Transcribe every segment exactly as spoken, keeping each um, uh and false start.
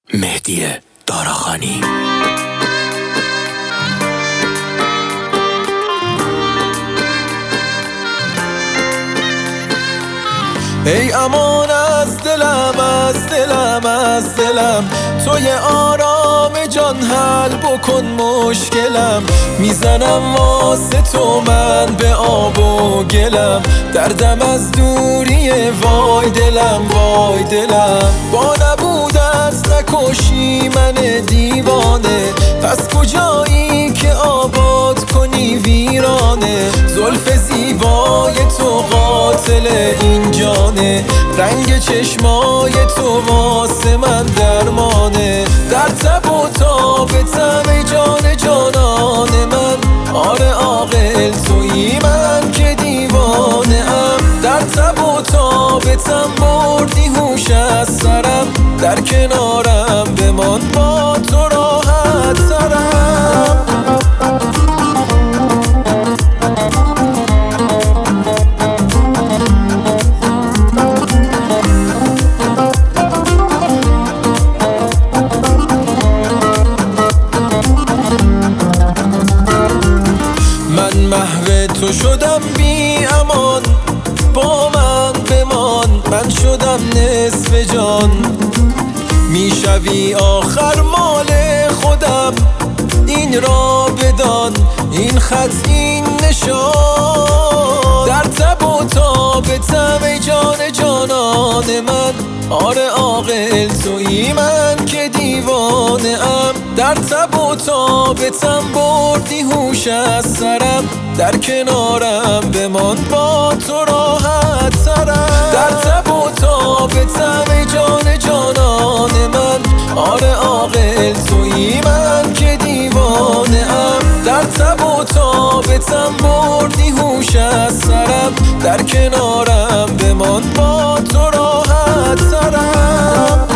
مهدی داراخانی. ای امان از دلم از دلم از دلم، توی آرام جان حل بکن مشکلم. میزنم واسه تو من به آب و گلم، دردم از دوریه وای دلم وای دلم. با نبودت نکشی من دیوانه، پس کجایی که آباد کنی ویرانه. زلف زیبای تو قاتل این جانه، رنگ چشمای تو واسه من درمانه. در تب و تابتم ای جان جانان من، آره عاقل تویی من که دیوانه ام. در تب و تابتم بردی هوش از سرم، در کنارم بمان با تو راحت ترم. من محو تو شدم بی امان، با من بمان، من شدم نصف جان. میشوی آخر مال خودم، این را بدان، این خط این نشان. در تب و تابتم ای جان جانان من، آره عاقل تویی من که دیوانه ام. در تب و تابتم بردی هوش از سرم، در کنارم بمان با تو راحت ترم. در تب و تابتم ای جان جانان من، آره عاقل تویی من که دیوانه ام. در تب و تابتم بردی هوش از سرم، در کنارم بمان با تو راحت ترم.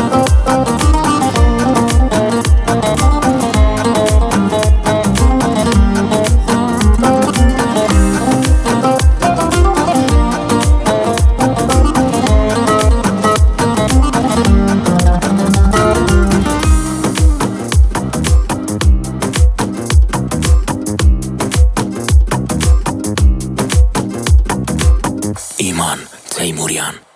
ایمان تیموریان.